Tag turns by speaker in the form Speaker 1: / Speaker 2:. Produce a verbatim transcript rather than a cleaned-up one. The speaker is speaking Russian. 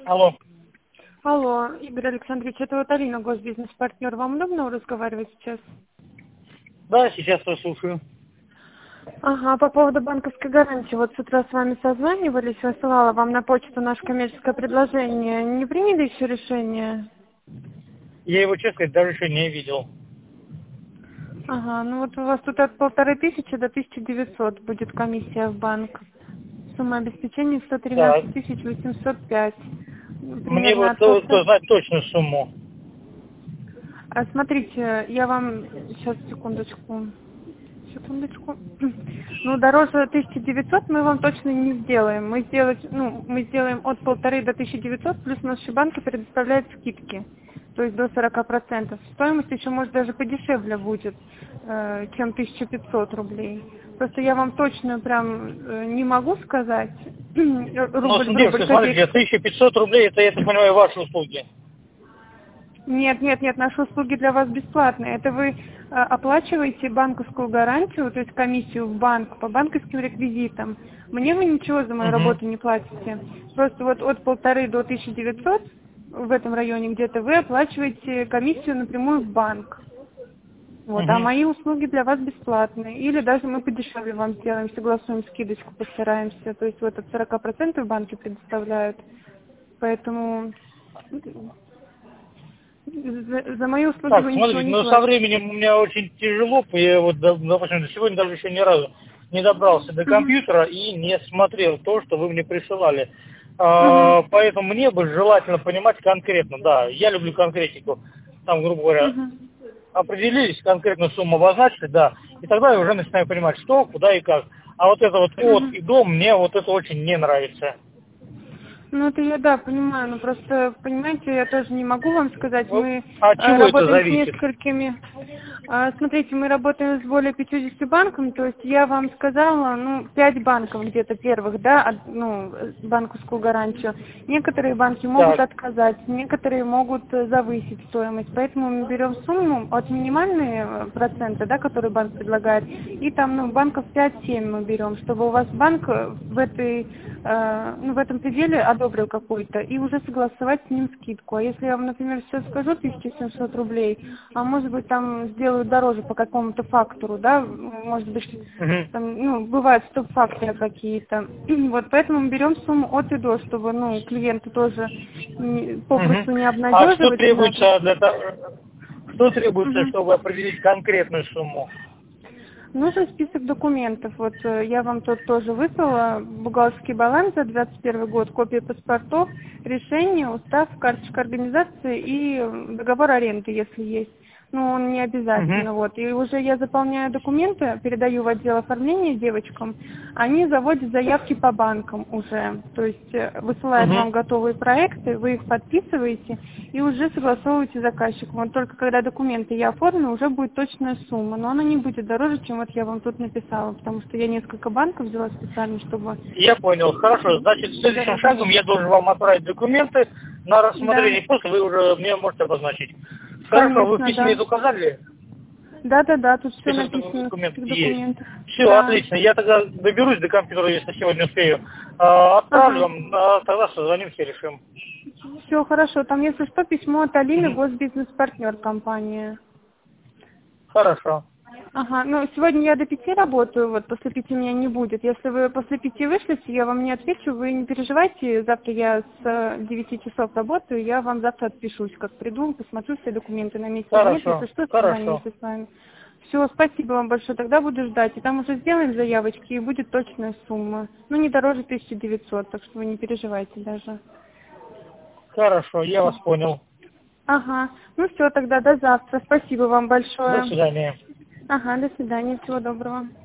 Speaker 1: Алло.
Speaker 2: Алло, Игорь Александрович, это вот Алина, госбизнес-партнер. Вам удобно разговаривать сейчас?
Speaker 1: Да, сейчас послушаю.
Speaker 2: Ага, по поводу банковской гарантии. Вот с утра с вами созванивались, высылала вам на почту наше коммерческое предложение. Не приняли еще решение?
Speaker 1: Я его, честно сказать, даже еще не видел.
Speaker 2: Ага, ну вот у вас тут от полторы тысячи до тысячи девятисот будет комиссия в банк. Сумма обеспечения сто
Speaker 1: Так.
Speaker 2: тринадцать тысяч восемьсот пять. Ну,
Speaker 1: Мне
Speaker 2: примерно
Speaker 1: вот
Speaker 2: от
Speaker 1: то- то
Speaker 2: полторы.
Speaker 1: знать точную сумму.
Speaker 2: А смотрите, я вам сейчас секундочку. Секундочку. Ну, дороже тысячи девятисот мы вам точно не сделаем. Мы сделать, ну, мы сделаем от полторы до тысячи девятисот, плюс наши банки предоставляют скидки, то есть до сорока процентов. Стоимость еще, может, даже подешевле будет, э, чем тысяча пятьсот рублей. Просто я вам точно прям э, не могу сказать,
Speaker 1: Но,
Speaker 2: рубль в рубль,
Speaker 1: девушка, смотрите,
Speaker 2: копейка.
Speaker 1: тысяча пятьсот рублей, это, я так понимаю, ваши услуги.
Speaker 2: Нет, нет, нет, наши услуги для вас бесплатные. Это вы э, оплачиваете банковскую гарантию, то есть комиссию в банк по банковским реквизитам. Мне вы ничего за мою
Speaker 1: Угу.
Speaker 2: работу не платите. Просто вот от полторы до тысячи девятисот в этом районе где-то вы оплачиваете комиссию напрямую в банк. Вот, а
Speaker 1: Угу.
Speaker 2: мои услуги для вас бесплатные. Или даже мы подешевле вам сделаем, согласуем скидочку, постараемся. То есть вот от сорока процентов банки предоставляют. Поэтому за, за мои услуги
Speaker 1: Так,
Speaker 2: вы ничего
Speaker 1: смотрите,
Speaker 2: не
Speaker 1: ну со
Speaker 2: платите.
Speaker 1: временем у меня очень тяжело, я вот, да, допустим, до сегодня даже еще ни разу не добрался до
Speaker 2: Мгм.
Speaker 1: компьютера и не смотрел то, что вы мне присылали.
Speaker 2: Мгм.
Speaker 1: А, поэтому мне бы желательно понимать конкретно, да, я люблю конкретику, там, грубо говоря,
Speaker 2: Мгм.
Speaker 1: определились, конкретную сумму обозначили, да, и тогда я уже начинаю понимать, что, куда и как. А вот это вот от
Speaker 2: Мгм.
Speaker 1: и до, мне вот это очень не нравится.
Speaker 2: Ну, это я, да, понимаю, но просто, понимаете, я тоже не могу вам сказать,
Speaker 1: Ну,
Speaker 2: мы
Speaker 1: а от
Speaker 2: э,
Speaker 1: чего это
Speaker 2: работаем с
Speaker 1: зависит?
Speaker 2: несколькими, а, смотрите, мы работаем с более пятьюдесятью банками, то есть я вам сказала, ну, пять банков где-то первых, да, от- ну, э, банковскую гарантию. Некоторые банки могут
Speaker 1: Так.
Speaker 2: отказать, некоторые могут э, завысить стоимость, поэтому мы берем сумму от минимальные э, проценты, да, которые банк предлагает, и там, ну, банков пять-семь мы берем, чтобы у вас банк э, в этой, э, ну, в этом пределе одобрил какой-то, и уже согласовать с ним скидку. А если я вам, например, сейчас скажу тысяча семьсот рублей, а может быть там сделают дороже по какому-то фактору, да, может быть,
Speaker 1: Мгм.
Speaker 2: там, ну, бывают стоп-факторы какие-то. Вот поэтому мы берем сумму от и до, чтобы, ну, клиенту тоже не-
Speaker 1: Мгм.
Speaker 2: попросту не
Speaker 1: А что
Speaker 2: обнадеживать и надо.
Speaker 1: требуется для того, что требуется,
Speaker 2: Мгм.
Speaker 1: чтобы определить конкретную сумму?
Speaker 2: Нужен список документов. Вот э, я вам тут тоже выслала бухгалтерский баланс за двадцать первый год, копия паспортов, решение, устав, карточка организации и м, договор аренды, если есть. Ну, он не
Speaker 1: Мгм.
Speaker 2: обязательно, вот. И уже я заполняю документы, передаю в отдел оформления девочкам, они заводят заявки по банкам уже. То есть э, высылают
Speaker 1: Мгм.
Speaker 2: вам готовые проекты, вы их подписываете и уже согласовываете с заказчиком. Вот только когда документы я оформлю, уже будет точная сумма, но она не будет дороже, чем вот я вам тут написала, потому что я несколько банков взяла специально, чтобы
Speaker 1: Я понял. Хорошо. Значит, следующим
Speaker 2: дороже.
Speaker 1: шагом я должен вам отправить документы на
Speaker 2: Да,
Speaker 1: рассмотрение, после вы уже мне можете обозначить. Хорошо, вы в
Speaker 2: конечно,
Speaker 1: письме
Speaker 2: да.
Speaker 1: это указали?
Speaker 2: Да-да-да, тут все
Speaker 1: Список
Speaker 2: написано,
Speaker 1: документов
Speaker 2: список
Speaker 1: есть.
Speaker 2: документов.
Speaker 1: Все,
Speaker 2: Да.
Speaker 1: отлично. Я тогда доберусь до компьютера, если сегодня успею. А, Отправлю
Speaker 2: Ага.
Speaker 1: вам, а тогда созвонимся и решим.
Speaker 2: Все хорошо. Там, если что, письмо от Алины,
Speaker 1: Мгм.
Speaker 2: госбизнес-партнер компания.
Speaker 1: Хорошо.
Speaker 2: Ага, ну сегодня я до пяти работаю, вот после пяти меня не будет. Если вы после пяти вышлите, я вам не отвечу, вы не переживайте. Завтра я с э, девяти часов работаю, я вам завтра отпишусь, как приду, посмотрю, все документы на месте или нет. Если
Speaker 1: Хорошо.
Speaker 2: что,
Speaker 1: Хорошо.
Speaker 2: созвонимся с вами. Все, спасибо вам большое, тогда буду ждать. И там уже сделаем заявочки, и будет точная сумма. Ну, не дороже тысячи девятисот, так что вы не переживайте даже.
Speaker 1: Хорошо, я вас понял.
Speaker 2: Ага, ну все, тогда до завтра. Спасибо вам
Speaker 1: До
Speaker 2: большое.
Speaker 1: свидания.
Speaker 2: Ага, до свидания, всего доброго.